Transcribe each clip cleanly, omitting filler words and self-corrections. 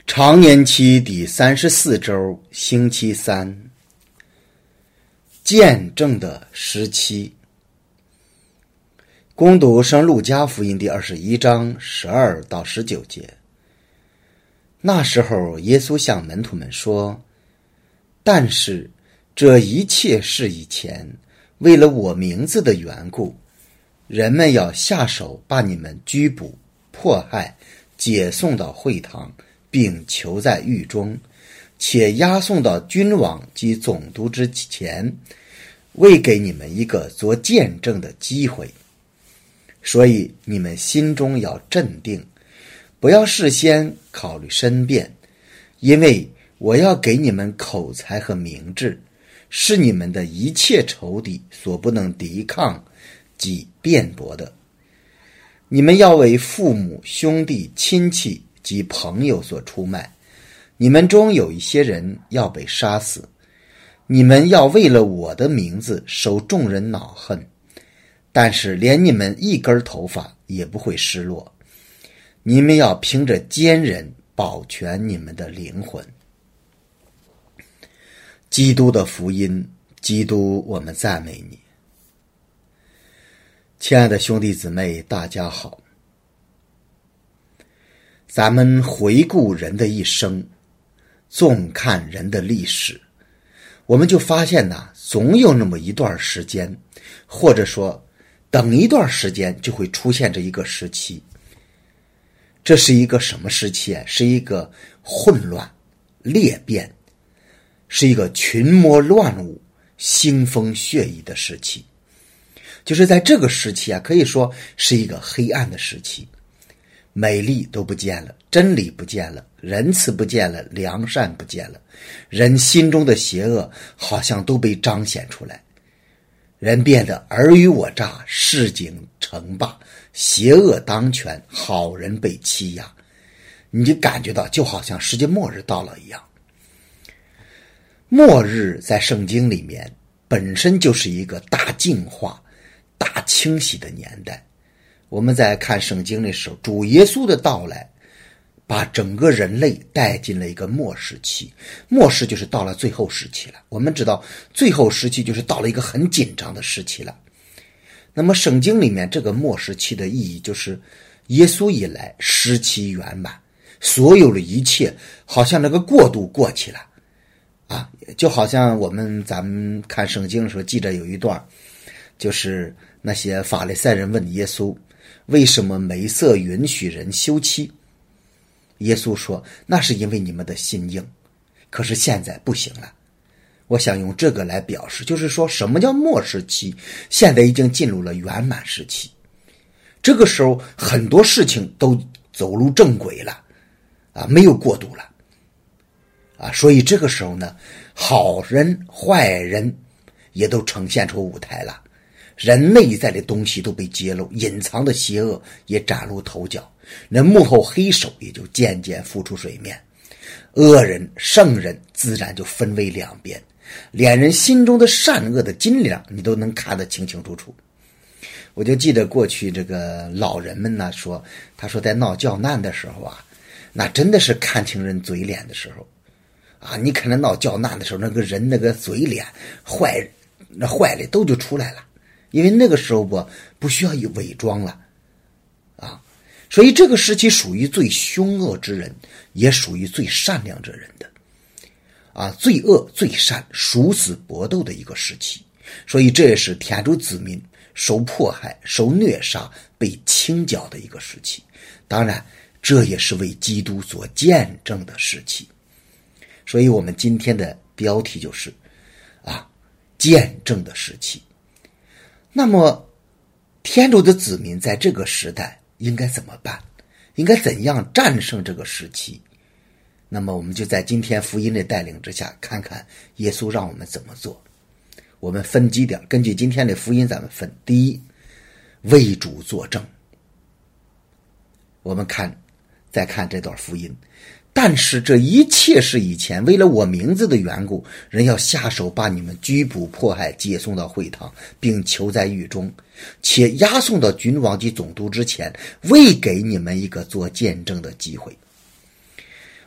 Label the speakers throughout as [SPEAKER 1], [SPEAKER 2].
[SPEAKER 1] 常年期第34周，星期三，见证的时期。攻读圣路加福音第21章12到19节。那时候，耶稣向门徒们说：但是这一切事以前，为了我名字的缘故，人们要下手把你们拘捕、迫害、解送到会堂，并囚在狱中，且押送到君王及总督之前，为给你们一个做见证的机会。所以你们心中要镇定，不要事先考虑申辩，因为我要给你们口才和明智，是你们的一切仇敌所不能抵抗及辩驳的。你们要为父母、兄弟、亲戚及朋友所出卖，你们中有一些人要被杀死。你们要为了我的名字受众人恼恨，但是连你们一根头发也不会失落。你们要凭着坚忍保全你们的灵魂。基督的福音，基督，我们赞美你。亲爱的兄弟姊妹，大家好。咱们回顾人的一生，纵看人的历史，我们就发现总有那么一段时间，或者说等一段时间就会出现这一个时期。这是一个什么时期啊？是一个混乱、裂变，是一个群魔乱舞、腥风血雨的时期。就是在这个时期可以说是一个黑暗的时期。美丽都不见了，真理不见了，仁慈不见了，良善不见了，人心中的邪恶好像都被彰显出来。人变得尔虞我诈，市井称霸，邪恶当权，好人被欺压，你就感觉到就好像世界末日到了一样。末日在圣经里面本身就是一个大净化、大清洗的年代。我们在看圣经的时候，主耶稣的到来把整个人类带进了一个末时期。末世就是到了最后时期了。我们知道最后时期就是到了一个很紧张的时期了。那么圣经里面这个末时期的意义就是耶稣一来，时期圆满，所有的一切好像那个过渡过去了就好像咱们看圣经的时候，记着有一段，就是那些法利赛人问耶稣，为什么梅瑟允许人休妻？耶稣说，那是因为你们的心硬，可是现在不行了。我想用这个来表示，就是说什么叫末时期？现在已经进入了圆满时期。这个时候很多事情都走入正轨了没有过度了所以这个时候呢，好人坏人也都呈现出舞台了，人内在的东西都被揭露，隐藏的邪恶也崭露头角，那幕后黑手也就渐渐浮出水面，恶人圣人自然就分为两边，连人心中的善恶的斤两你都能看得清清楚楚。我就记得过去这个老人们说，他说在闹教难的时候那真的是看清人嘴脸的时候你可能闹教难的时候，那个人那个嘴脸坏的都就出来了，因为那个时候不需要伪装了所以这个时期属于最凶恶之人，也属于最善良之人的最恶最善殊死搏斗的一个时期。所以这也是天主子民受迫害、受虐杀、被清剿的一个时期。当然这也是为基督所见证的时期。所以我们今天的标题就是见证的时期。那么天主的子民在这个时代应该怎么办？应该怎样战胜这个时期？那么我们就在今天福音的带领之下，看看耶稣让我们怎么做。我们分几点，根据今天的福音咱们分。第一，为主作证。我们再看这段福音。但是这一切是以前，为了我名字的缘故，人要下手把你们拘捕、迫害、解送到会堂，并囚在狱中，且押送到君王及总督之前，为给你们一个做见证的机会。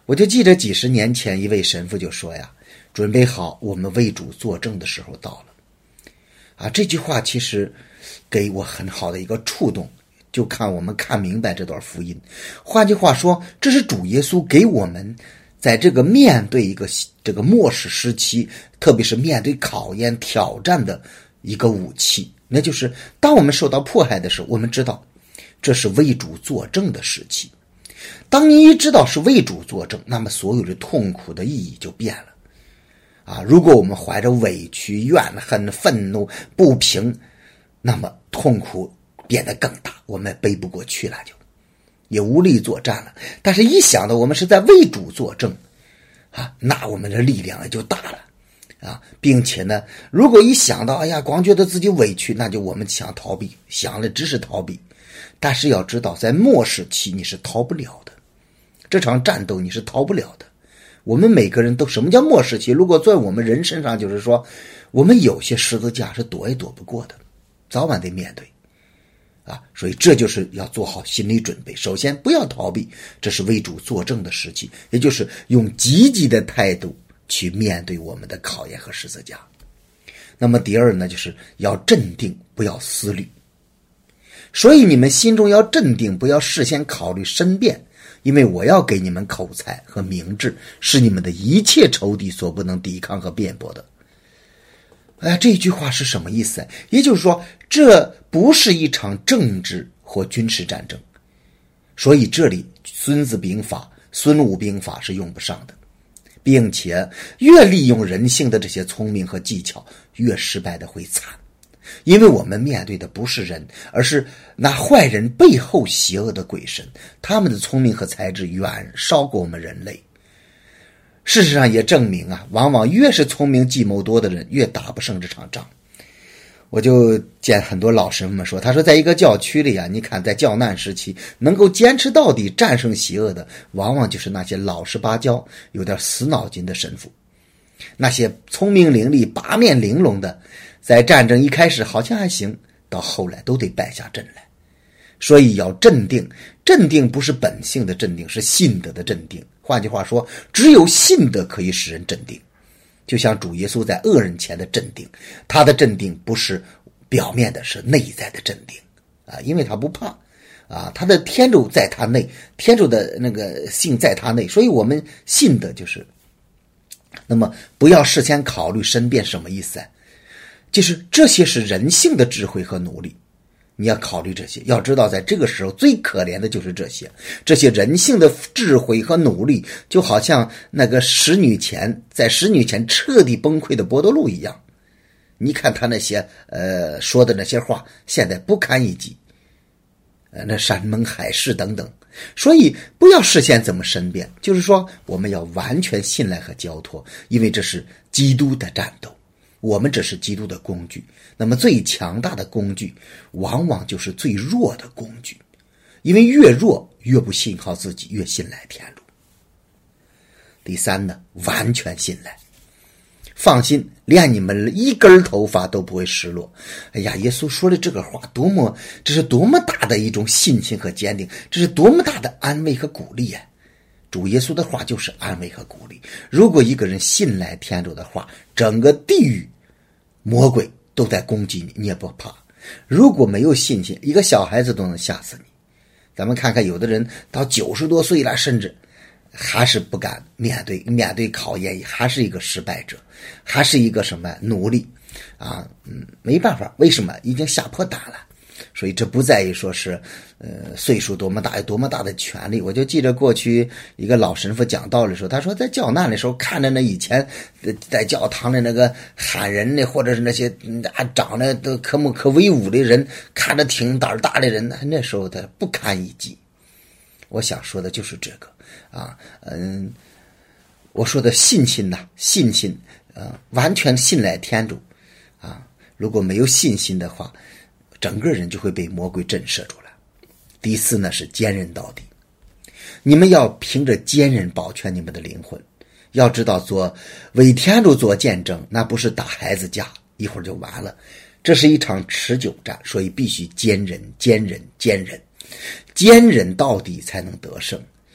[SPEAKER 1] 我就记得几十年前一位神父就说呀，准备好，我们为主作证的时候到了。这句话其实给我很好的一个触动，就看我们看明白这段福音。换句话说，这是主耶稣给我们在这个面对这个末世时期，特别是面对考验挑战的一个武器，那就是当我们受到迫害的时候，我们知道这是为主作证的时期。当你一知道是为主作证，那么所有的痛苦的意义就变了。如果我们怀着委屈、怨恨、愤怒、不平，那么痛苦变得更大，我们背不过去了，也无力作战了。但是一想到我们是在为主作证那我们的力量就大了并且呢，如果一想到光觉得自己委屈，那就我们想逃避，想了只是逃避。但是要知道，在末世期你是逃不了的，这场战斗你是逃不了的。我们每个人都，什么叫末世期？如果在我们人身上，就是说我们有些十字架是躲也躲不过的，早晚得面对所以这就是要做好心理准备。首先不要逃避，这是为主作证的时期，也就是用积极的态度去面对我们的考验和十字架。那么第二呢，就是要镇定，不要思虑。所以你们心中要镇定，不要事先考虑申辩，因为我要给你们口才和明智，是你们的一切仇敌所不能抵抗和辩驳的。这句话是什么意思？也就是说，这不是一场政治或军事战争，所以这里孙武兵法是用不上的，并且越利用人性的这些聪明和技巧，越失败的会惨。因为我们面对的不是人，而是那坏人背后邪恶的鬼神，他们的聪明和才智远超过我们人类。事实上也证明往往越是聪明计谋多的人，越打不胜这场仗。我就见很多老神父们说，他说在一个教区里你看在教难时期能够坚持到底战胜邪恶的，往往就是那些老实巴交有点死脑筋的神父。那些聪明伶俐八面玲珑的，在战争一开始好像还行，到后来都得败下阵来。所以要镇定，镇定不是本性的镇定，是信德的镇定。换句话说，只有信德可以使人镇定。就像主耶稣在恶人前的镇定，他的镇定不是表面的，是内在的镇定因为他不怕他的天主在他内，天主的那个性在他内，所以我们信的就是那么不要事先考虑申辩。什么意思就是这些是人性的智慧和努力，你要考虑这些。要知道在这个时候最可怜的就是这些人性的智慧和努力，就好像那个在使女前彻底崩溃的伯多禄一样。你看他那些说的那些话，现在不堪一击，那山盟海誓等等。所以不要事先怎么申辩，就是说我们要完全信赖和交托，因为这是基督的战斗，我们只是基督的工具。那么最强大的工具往往就是最弱的工具，因为越弱越不信靠自己，越信赖天主。第三呢，完全信赖。放心，连你们一根头发都不会失落。耶稣说的这个话这是多么大的一种信心和坚定，这是多么大的安慰和鼓励主耶稣的话就是安慰和鼓励。如果一个人信赖天主的话，整个地狱魔鬼都在攻击你，你也不怕。如果没有信心，一个小孩子都能吓死你。咱们看看有的人到90多岁了，甚至还是不敢面对考验，还是一个失败者，还是一个什么奴隶没办法，为什么？已经吓破胆了。所以这不在于说是岁数多么大，有多么大的权利。我就记得过去一个老神父讲道理的时候，他说在教难的时候，看着那以前在教堂的那个喊人的，或者是那些长得都可威武的人，看着挺胆大的人，那时候他不堪一击。我想说的就是这个我说的信心完全信赖天主如果没有信心的话，整个人就会被魔鬼震慑住了。第四呢，是坚韧到底。你们要凭着坚韧保全你们的灵魂。要知道为天主做见证，那不是打孩子架一会儿就完了，这是一场持久战，所以必须坚韧到底才能得胜。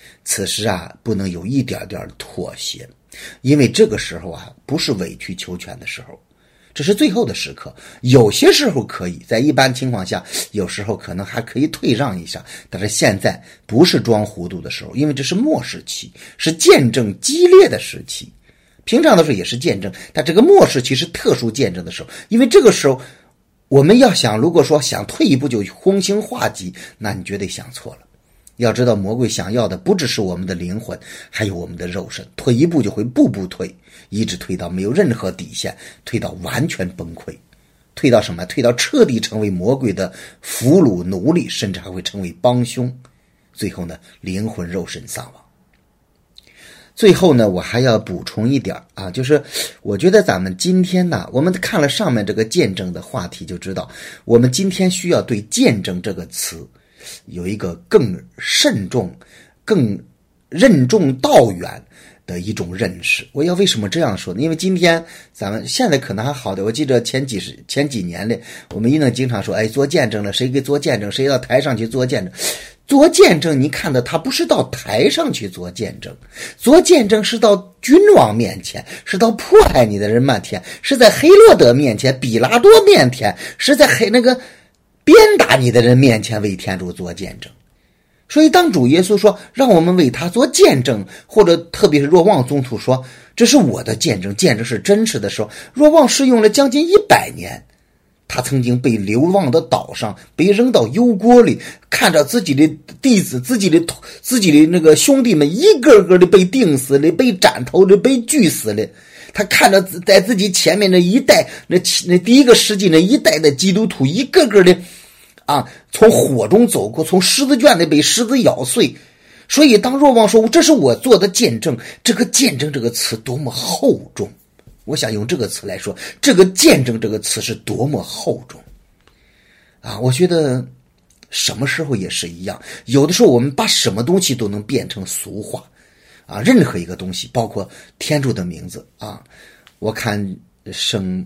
[SPEAKER 1] 此时啊，不能有一点点妥协，因为这个时候啊，不是委曲求全的时候，这是最后的时刻。有些时候可以，在一般情况下，有时候可能还可以退让一下，但是现在不是装糊涂的时候，因为这是末世期，是见证激烈的时期。平常的时候也是见证，但这个末世期是特殊见证的时候，因为这个时候我们要想，如果说想退一步就轰星化吉，那你绝对想错了。要知道魔鬼想要的不只是我们的灵魂，还有我们的肉身，退一步就会步步退，一直退到没有任何底线，退到完全崩溃，退到什么？退到彻底成为魔鬼的俘虏奴隶，甚至还会成为帮凶，最后呢，灵魂肉身丧亡。最后呢，我还要补充一点啊，就是我觉得咱们今天呢，我们看了上面这个见证的话题，就知道我们今天需要对见证这个词有一个更慎重、更任重道远的一种认识。我要为什么这样说呢？因为今天咱们现在可能还好的，我记得前几年里，我们一定经常说，做见证了，谁给做见证，谁到台上去做见证。做见证，你看到他不是到台上去做见证，做见证是到君王面前，是到迫害你的人面前，是在黑洛德面前、比拉多面前，是在那个鞭打你的人面前为天主做见证。所以当主耶稣说让我们为他做见证，或者特别是若望宗徒说这是我的见证，见证是真实的时候，若望是用了将近100年。他曾经被流亡到岛上，被扔到油锅里，看着自己的弟子、自己的那个兄弟们一个个的被钉死了，被斩头了，被锯死了。他看着在自己前面那一代，那第一个世纪那一代的基督徒一个个的从火中走过，从狮子圈里被狮子咬碎。所以当若望说这是我做的见证，这个见证这个词多么厚重，我想用这个词来说，这个见证这个词是多么厚重我觉得什么时候也是一样，有的时候我们把什么东西都能变成俗话任何一个东西，包括天主的名字我看圣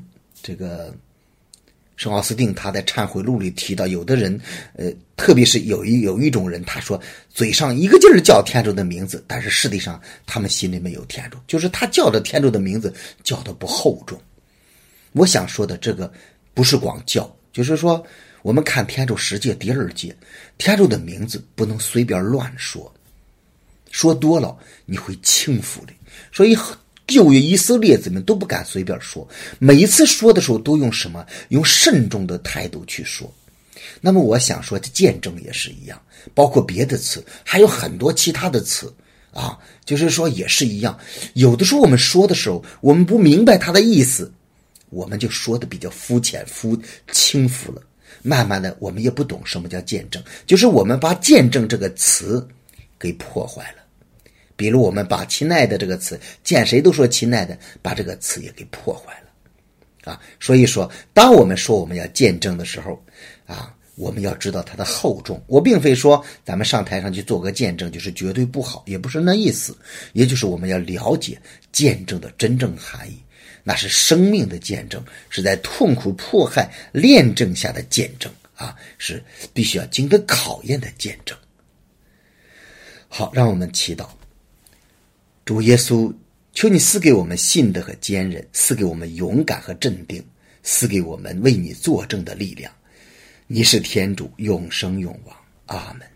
[SPEAKER 1] 奥斯定他在忏悔录里提到，有的人特别是有一种人，他说嘴上一个劲儿叫天主的名字，但是实际上他们心里没有天主，就是他叫的天主的名字叫的不厚重。我想说的这个不是光叫，就是说我们看天主十诫第2诫，天主的名字不能随便乱说，说多了你会轻浮的。所以旧约以色列子们都不敢随便说，每一次说的时候都用什么？用慎重的态度去说。那么我想说见证也是一样，包括别的词，还有很多其他的词就是说也是一样。有的时候我们说的时候，我们不明白它的意思，我们就说的比较肤浅、轻浮了。慢慢的我们也不懂什么叫见证，就是我们把见证这个词给破坏了。比如我们把亲爱的这个词，见谁都说亲爱的，把这个词也给破坏了所以说当我们说我们要见证的时候我们要知道它的厚重。我并非说咱们上台上去做个见证就是绝对不好，也不是那意思，也就是我们要了解见证的真正含义，那是生命的见证，是在痛苦迫害炼证下的见证是必须要经得考验的见证。好，让我们祈祷。主耶稣，求你赐给我们信德和坚韧，赐给我们勇敢和镇定，赐给我们为你作证的力量。你是天主，永生永王。阿们。